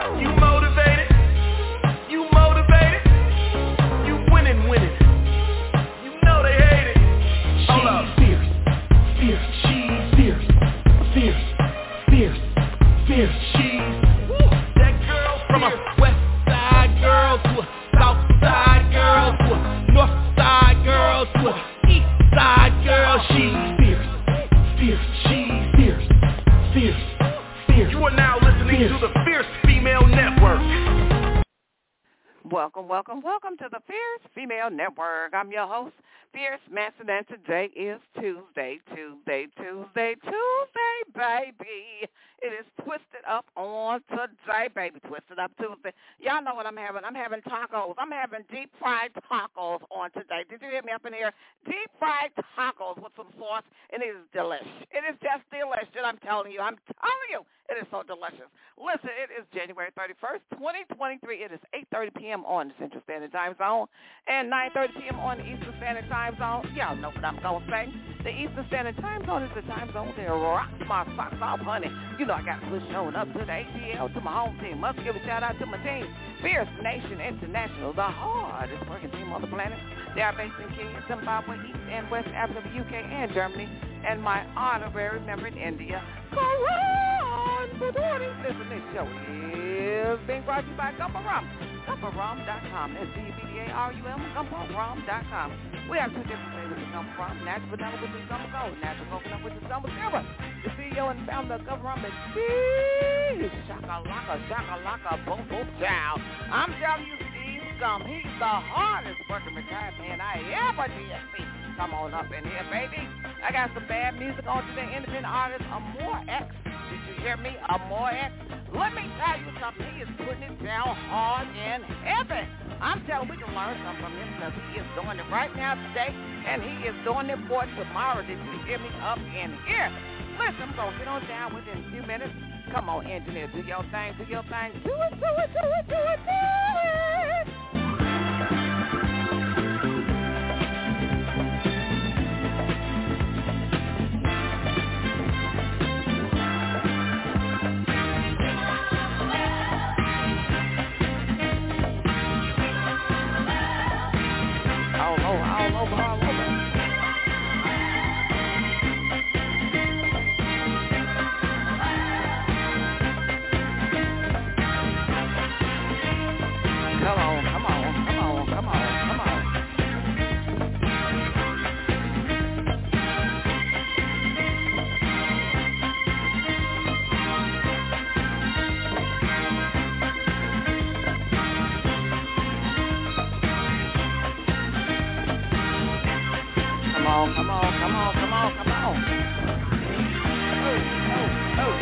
You motivated? You motivated? You winning. You know they hate it. Hold up. Fierce, she's fierce. She's that girl from a west side girl to a south side girl to a north side girl to a east side girl. She's fierce. She's fierce. You are now listening to the Fierce Female Network. Welcome to the Fierce Female Network. I'm your host, Fierce Manson, and today is Tuesday, baby. It is Twisted Up on today, baby. Twisted Up Tuesday. Y'all know what I'm having. I'm having tacos. I'm having deep fried tacos on today. Did you hear me up in here? Deep fried tacos with some sauce, and it is delicious. It is just delicious. I'm telling you. It is so delicious. Listen, it is January 31st, 2023. It is 8:30 p.m. on the Central Standard Time Zone and 9:30 p.m. on the Eastern Standard Time Zone. Y'all know what I'm going to say. The Eastern Standard Time Zone is the time zone that rocks my socks off, honey. You know I got to showing up to the ATL, to my home team. Must give a shout-out to my team, Fierce Nation International, the hardest working team on the planet. They are based in Kenya, Zimbabwe, East and West Africa, the UK, and Germany, and my honorary member in India, Karan Budori. Listen, this show is being brought to you by Gumbo Rum. GumboRum.com. That's GumboRum. GumboRum.com. We have two different flavors of Gumbo Rum: natural vanilla with the Gumbo Gold, natural coconut with the Gumbo Silver. The CEO and founder of Gumbo Rum is Steve Shakalaka, boom, boom, chow. I'm telling you, Steve Scum, he's the hardest working retired man I ever did see. Come on up in here, baby. I got some bad music on today. Independent artist Amore X. Did you hear me? Amore X. Let me tell you something. He is putting it down hard in heaven. I'm telling you, we can learn something from him because he is doing it right now today, and he is doing it for tomorrow. Did you hear me up in here? Listen, I'm going to get on down within a few minutes. Come on, engineer. Do your thing. Do it. All over. Come on. Come on. Oh.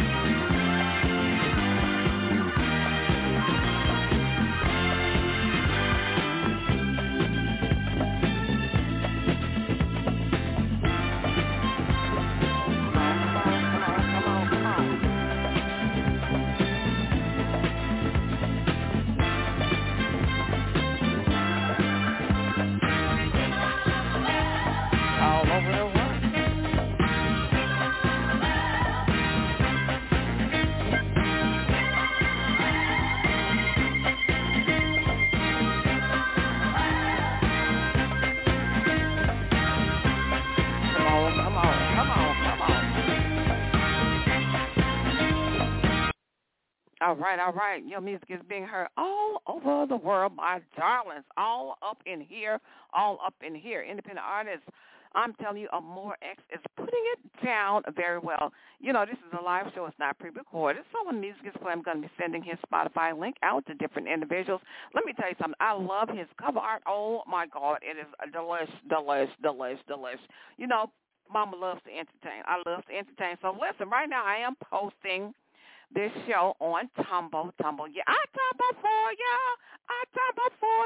All right. Your music is being heard all over the world, my darlings. All up in here. Independent artists. I'm telling you, Amore X is putting it down very well. You know, this is a live show. It's not pre-recorded. So when music is playing, I'm going to be sending his Spotify link out to different individuals. Let me tell you something. I love his cover art. Oh, my God. It is delish. You know, Mama loves to entertain. I love to entertain. So listen, right now I am posting this show on Tumble. Yeah, I tumble for you. I tumble for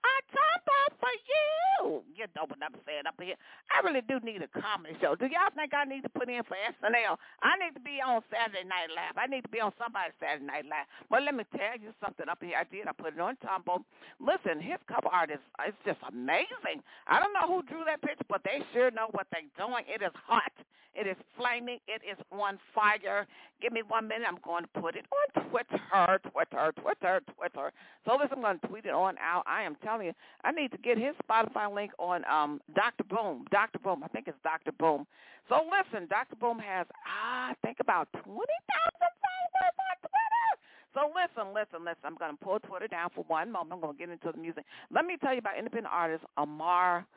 you. You know what I'm saying up here. I really do need a comedy show. Do y'all think I need to put in for SNL? I need to be on Saturday Night Live. I need to be on somebody's Saturday Night Live. But let me tell you something up here. I put it on Tumble. Listen, his cover art is just amazing. I don't know who drew that picture, but they sure know what they're doing. It is hot. It is flaming. It is on fire. Give me 1 minute. I'm going to put it on Twitter. So listen, I'm going to tweet it on out. I am telling you, I need to get his Spotify link on Dr. Boom. Dr. Boom. I think it's Dr. Boom. So listen, Dr. Boom has, I think about 20,000 followers on Twitter. So listen. I'm going to pull Twitter down for 1 moment. I'm going to get into the music. Let me tell you about independent artist Amar.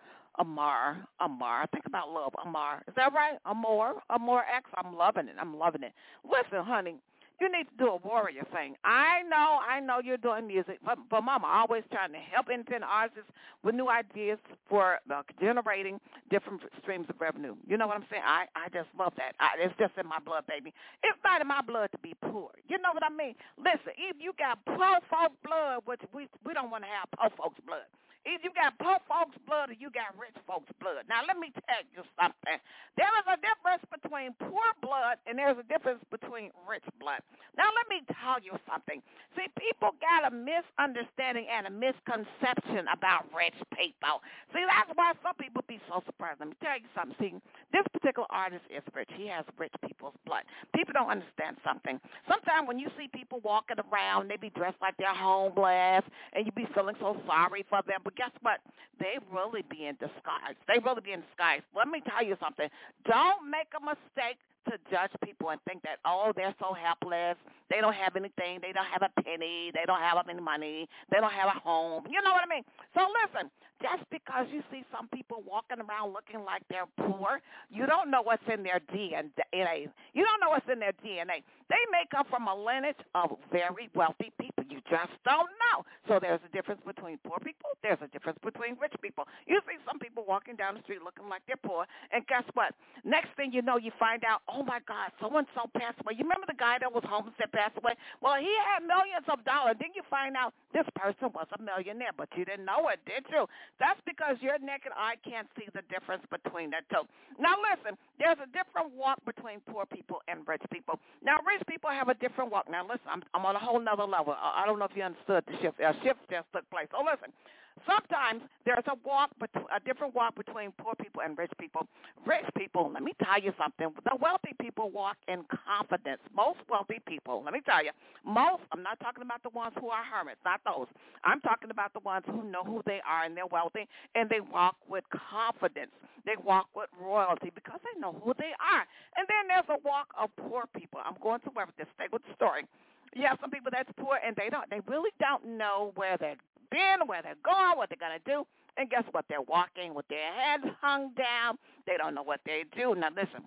Think about love, Amar. Is that right? Amor X. I'm loving it. Listen, honey, you need to do a warrior thing. I know you're doing music, but Mama always trying to help independent artists with new ideas for generating different streams of revenue. You know what I'm saying? I just love that. It's just in my blood, baby. It's not in my blood to be poor. You know what I mean? Listen, if you got poor folks' blood, which we don't want to have poor folks' blood. If you got poor folks' blood or you got rich folks' blood. Now, let me tell you something. There is a difference between poor blood and there's a difference between rich blood. Now, let me tell you something. See, people got a misunderstanding and a misconception about rich people. See, that's why some people be so surprised. Let me tell you something. See, this particular artist is rich. He has rich people's blood. People don't understand something. Sometimes when you see people walking around, they be dressed like they're homeless, and you be feeling so sorry for them. But guess what? They really be in disguise. Let me tell you something. Don't make a mistake to judge people and think that, oh, they're so helpless. They don't have anything. They don't have a penny. They don't have any money. They don't have a home. You know what I mean? So listen, just because you see some people walking around looking like they're poor, you don't know what's in their DNA. You don't know what's in their DNA. They may come from a lineage of very wealthy people. You just don't know. So there's a difference between poor people. There's a difference between rich people. You see some people walking down the street looking like they're poor, and guess what? Next thing you know, you find out, oh, my God, so-and-so passed away. You remember the guy that was homeless that passed away? Well, he had millions of dollars. Then you find out this person was a millionaire, but you didn't know it, did you? That's because your naked eye can't see the difference between the two. Now, listen, there's a different walk between poor people and rich people. Now, rich people have a different walk. Now, listen, I'm on a whole nother level. I don't know if you understood the shift. A shift just took place. So, listen. Sometimes there's a different walk between poor people and rich people. Rich people, let me tell you something. The wealthy people walk in confidence. Most wealthy people, let me tell you, I'm not talking about the ones who are hermits, not those. I'm talking about the ones who know who they are and they're wealthy, and they walk with confidence. They walk with royalty because they know who they are. And then there's a walk of poor people. I'm going somewhere with this. Stay with the story. You have some people that's poor, and they really don't know where they're been, where they're going, what they're going to do. And guess what? They're walking with their heads hung down. They don't know what they do. Now, listen,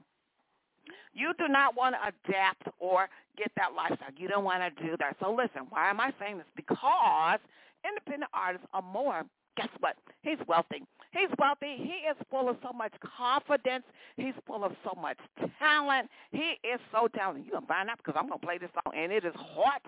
you do not want to adapt or get that lifestyle. You don't want to do that. So, listen, why am I saying this? Because independent artists are more. Guess what? He's wealthy. He's wealthy. He is full of so much confidence. He's full of so much talent. He is so talented. You're going to find out because I'm going to play this song, and it is hot.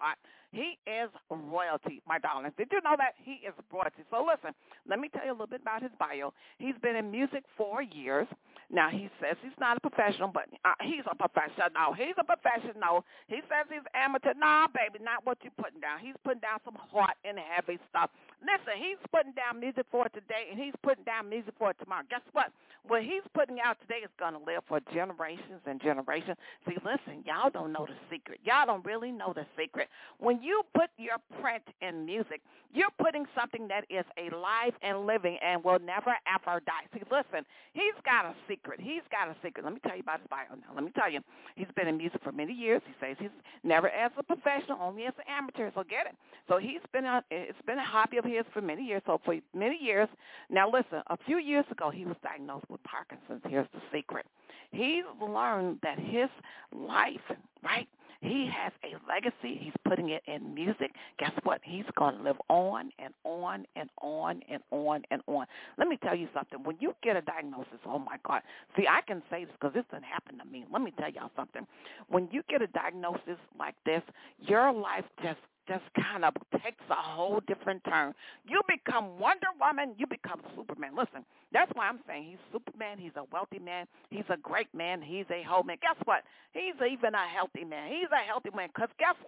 He is royalty, my darlings. Did you know that? He is royalty. So listen, let me tell you a little bit about his bio. He's been in music 4 years. Now, he says he's not a professional, but he's a professional. He's a professional. He says he's amateur. Nah, baby, not what you're putting down. He's putting down some hot and heavy stuff. Listen, he's putting down music for today, and he's putting down music for tomorrow. Guess what? What he's putting out today is going to live for generations and generations. See, listen, y'all don't know the secret. Y'all don't really know the secret. When you put your print in music, you're putting something that is alive and living and will never, ever die. See, listen, he's got a secret. Let me tell you about his bio now. Let me tell you. He's been in music for many years. He says he's never as a professional, only as an amateur. So get it. So it's been a hobby of his for many years. So for many years. Now, listen, a few years ago, he was diagnosed with Parkinson's. Here's the secret. He's learned that his life, right, he has a legacy. He's putting it in music. Guess what? He's going to live on and on and on and on and on. Let me tell you something. When you get a diagnosis, oh, my God. See, I can say this because this didn't happen to me. Let me tell y'all something. When you get a diagnosis like this, your life just kind of takes a whole different turn. You become Wonder Woman. You become Superman. Listen, that's why I'm saying he's Superman. He's a wealthy man. He's a great man. He's a whole man. Guess what? He's even a healthy man. He's a healthy man because guess what?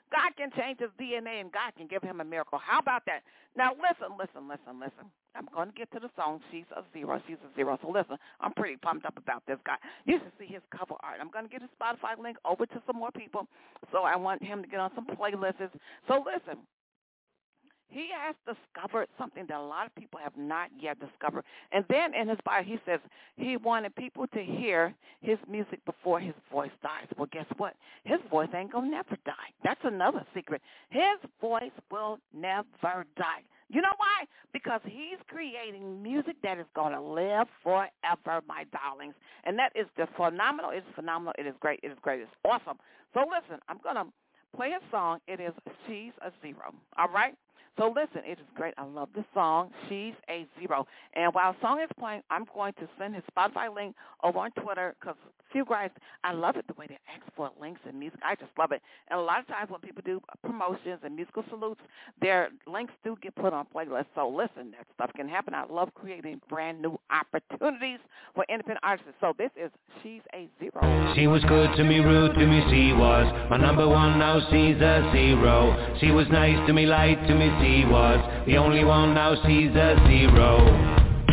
God can change his DNA and God can give him a miracle. How about that? Now, listen. I'm going to get to the song, She's a Zero. So listen, I'm pretty pumped up about this guy. You should see his cover art. I'm going to get his Spotify link over to some more people, so I want him to get on some playlists. So listen. He has discovered something that a lot of people have not yet discovered. And then in his bio, he says he wanted people to hear his music before his voice dies. Well, guess what? His voice ain't going to never die. That's another secret. His voice will never die. You know why? Because he's creating music that is going to live forever, my darlings. And that is just phenomenal. It's phenomenal. It is great. It is great. It's awesome. So listen, I'm going to play his song. It is She's a Zero. All right? So listen, it is great. I love this song, She's a Zero. And while the song is playing, I'm going to send his Spotify link over on Twitter because a few guys, I love it the way they ask for links and music. I just love it. And a lot of times when people do promotions and musical salutes, their links do get put on playlists. So listen, that stuff can happen. I love creating brand new opportunities for independent artists. So this is She's a Zero. She was good to me, rude to me, she was my number one, now she's a zero. She was nice to me, lied to me, she was the only one, now she's a zero.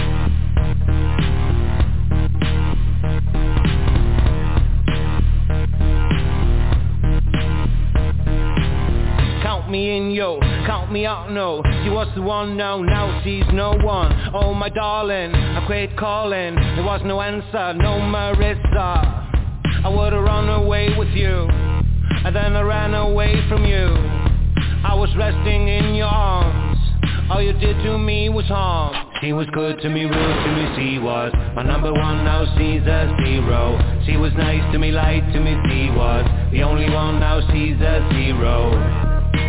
Count me in, yo, count me out, no. She was the one, now she's no one. Oh my darling, I quit calling. There was no answer, no Marissa. I would've run away with you, and then I ran away from you. I was resting in your arms. All you did to me was harm. She was good to me, rude to me, she was my number one, now she's a zero. She was nice to me, lied to me, she was the only one, now she's a zero.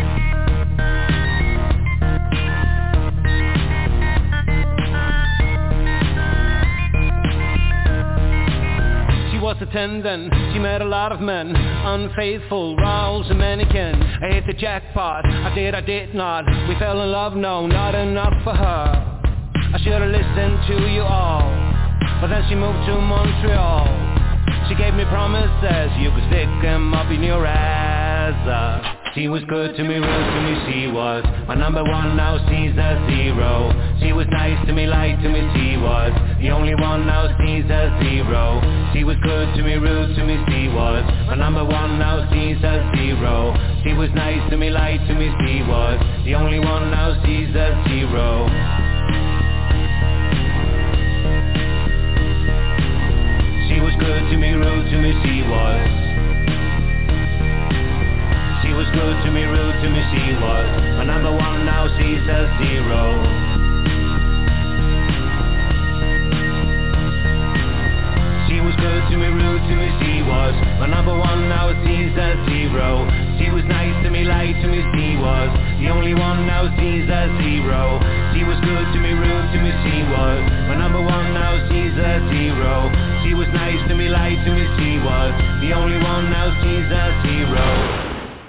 She was attendant, she met a lot of men, unfaithful, Raoul's a mannequin. I hit the jackpot, I did not. We fell in love, no, not enough for her. I should've listened to you all, but then she moved to Montreal. She gave me promises, you could stick them up in your ass. She was good to me, rude to me, she was my number one, now she's a zero. She was nice to me, lied to me, she was the only one, now she's a zero. She was good to me, rude to me, she was my number one, now she's a zero. She was nice to me, lied to me, she was the only one, now she's a zero. She was good to me, rude to me, she was. She was good to me, rude to me, she was my number one, now she's a zero. She was good to me, rude to me, she was my number one, now she's a zero. She was nice to me, lied to me, she was the only one, now she's a zero. She was good to me, rude to me, she was my number one, now she's a zero. She was nice to me, lied to me, she was the only one, now she's a zero.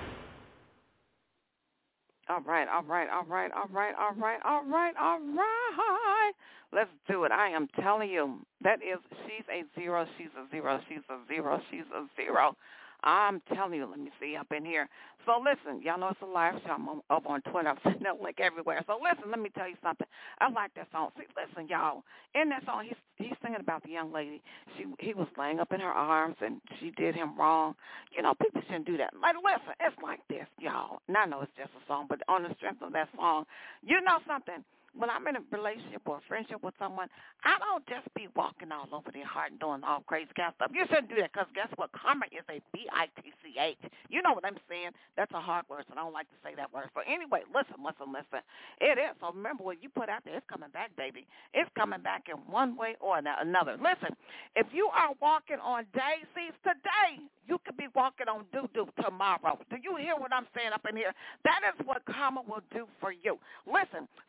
All right. Let's do it. I am telling you, that is, she's a zero. I'm telling you, let me see up in here. So listen, y'all know it's a live show. I'm up on Twitter. I'm sending that link everywhere. So listen, let me tell you something. I like that song. See, listen, y'all. In that song, he's singing about the young lady. He was laying up in her arms, and she did him wrong. You know, people shouldn't do that. Like, listen, it's like this, y'all. And I know it's just a song, but on the strength of that song, you know something? When I'm in a relationship or a friendship with someone, I don't just be walking all over their heart and doing all crazy kind of stuff. You shouldn't do that because guess what? Karma is a B-I-T-C-H. You know what I'm saying? That's a hard word, so I don't like to say that word. So anyway, listen. It is. So remember, what you put out there, it's coming back, baby. It's coming back in one way or another. Listen, if you are walking on daisies today, you could be walking on doo-doo tomorrow. Do you hear what I'm saying up in here? That is what karma will do for you. Listen, so what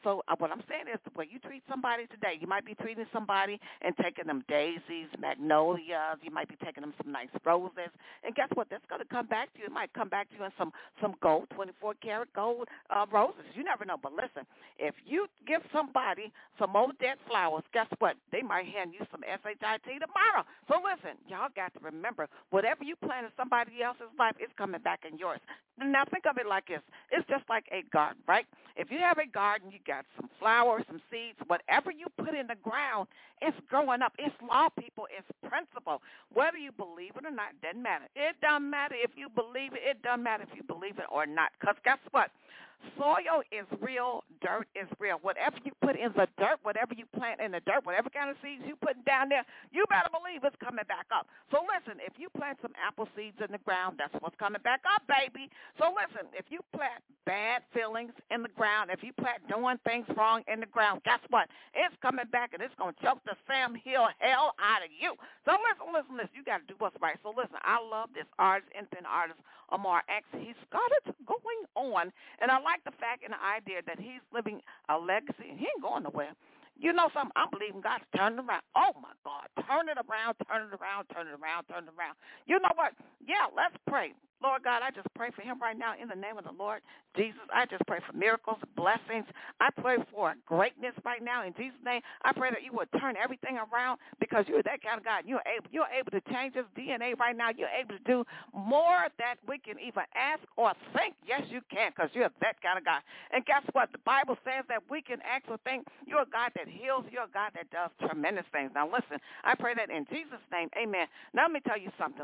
what I'm saying is the way you treat somebody today, you might be treating somebody and taking them daisies, magnolias. You might be taking them some nice roses. And guess what? That's going to come back to you. It might come back to you in some gold, 24-karat gold roses. You never know. But listen, if you give somebody some old dead flowers, guess what? They might hand you some SHIT tomorrow. So listen, y'all got to remember, whatever you plant in somebody else's life, it's coming back in yours. Now think of it like this. It's just like a garden, right? If you have a garden, you got some flowers, some seeds, whatever you put in the ground, it's growing up. It's law, people. It's principle. Whether you believe it or not, it doesn't matter. It doesn't matter if you believe it. It doesn't matter if you believe it or not. Because guess what? Soil is real. Dirt is real. Whatever you put in the dirt, whatever you plant in the dirt, whatever kind of seeds you put down there, you better believe it's coming back up. So listen, if you plant some apple seeds in the ground, that's what's coming back up, baby. So listen, if you plant bad feelings in the ground, if you plant doing things wrong in the ground, guess what? It's coming back, and it's going to choke the Sam Hill hell out of you. So listen. You got to do what's right. So listen, I love this artist, independent artist, Amar X. He's got it going on, and I like the fact and the idea that he's living a legacy, and he ain't going nowhere. You know something? I'm believing God to turn it around. Oh, my God. Turn it around, turn it around, turn it around, turn it around. You know what? Yeah, let's pray. Lord God, I just pray for him right now in the name of the Lord Jesus. I just pray for miracles, blessings. I pray for greatness right now in Jesus' name. I pray that you would turn everything around because you're that kind of God. You're able to change his DNA right now. You're able to do more than we can even ask or think. Yes, you can, because you're that kind of God. And guess what? The Bible says that we can ask or think. You're a God that heals. You're a God that does tremendous things. Now, listen, I pray that in Jesus' name, amen. Now, let me tell you something.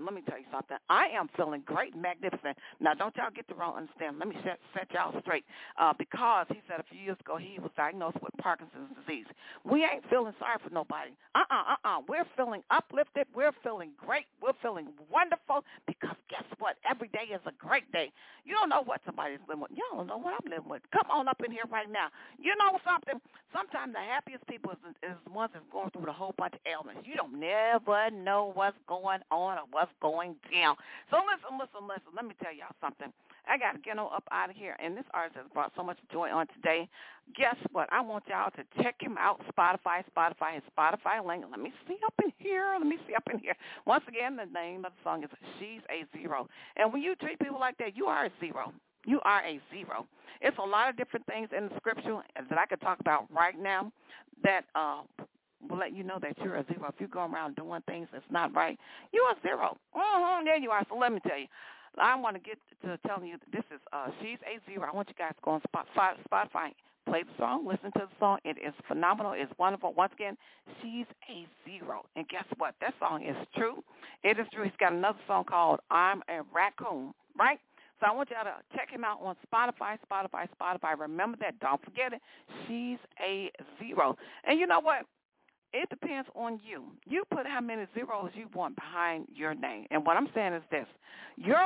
I am feeling great, magnificent. Now, don't y'all get the wrong understanding. Let me set y'all straight because he said a few years ago he was diagnosed with Parkinson's disease. We ain't feeling sorry for nobody. We're feeling uplifted. We're feeling great. We're feeling wonderful because guess what? Every day is a great day. You don't know what somebody's living with. You don't know what I'm living with. Come on up in here right now. You know something? Sometimes the happiest people is the ones that's going through a whole bunch of ailments. You don't never know what's going on or what's going down. So listen. Let me tell y'all something. I got to get on up out of here. And this artist has brought so much joy on today. Guess what? I want y'all to check him out. Spotify, his Spotify link. Let me see up in here. Once again, the name of the song is She's a Zero. And when you treat people like that, you are a zero. You are a zero. It's a lot of different things in the scripture that I could talk about right now that will let you know that you're a zero. If you go around doing things that's not right, you're a zero. There you are. So let me tell you. I want to get to telling you that this is She's a Zero. I want you guys to go on Spotify, play the song, listen to the song. It is phenomenal. It's wonderful. Once again, She's a Zero. And guess what? That song is true. It is true. He's got another song called I'm a Raccoon, right? So I want y'all to check him out on Spotify. Remember that. Don't forget it. She's a Zero. And you know what? It depends on you. You put how many zeros you want behind your name. And what I'm saying is this. Your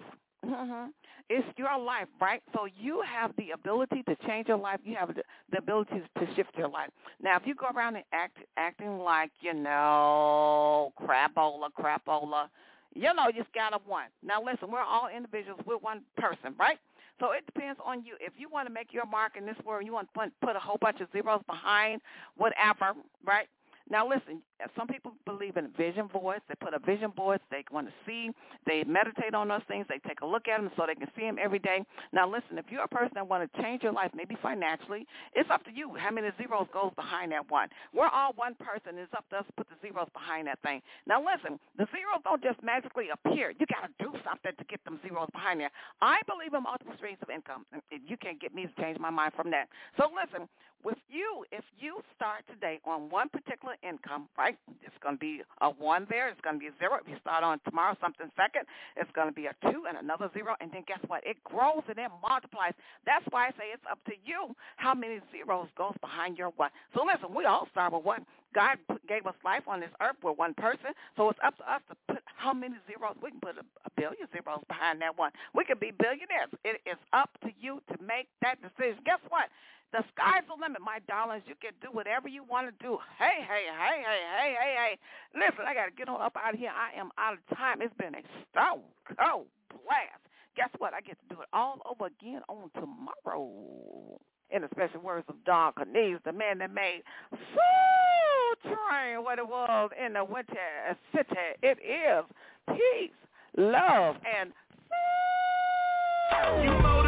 life is your life, right? So you have the ability to change your life. You have the ability to shift your life. Now, if you go around and acting like, crapola, you just got a one. Now, listen, we're all individuals. We're one person, right? So it depends on you. If you want to make your mark in this world, you want to put a whole bunch of zeros behind whatever, right? Now, listen, some people believe in vision boards. They put a vision board. They want to see. They meditate on those things. They take a look at them so they can see them every day. Now, listen, if you're a person that want to change your life, maybe financially, it's up to you how many zeros goes behind that one. We're all one person. It's up to us to put the zeros behind that thing. Now, listen, the zeros don't just magically appear. You got to do something to get them zeros behind there. I believe in multiple streams of income. You can't get me to change my mind from that. So, listen, if you start today on one particular income, right, it's going to be a 1 there. It's going to be a 0. If you start on tomorrow something second, it's going to be a 2 and another 0. And then guess what? It grows and it multiplies. That's why I say it's up to you how many zeros goes behind your one. So listen, we all start with one. God gave us life on this earth. We're one person. So it's up to us to put how many zeros. We can put a billion zeros behind that one. We could be billionaires. It is up to you to make that decision. Guess what? The sky's the limit, my darlings. You can do whatever you want to do. Hey. Listen, I got to get on up out of here. I am out of time. It's been a stone cold blast. Guess what? I get to do it all over again on tomorrow. in the special words of Don Cornelius, the man that made Soul Train what it was in the Winter City. It is peace, love, and You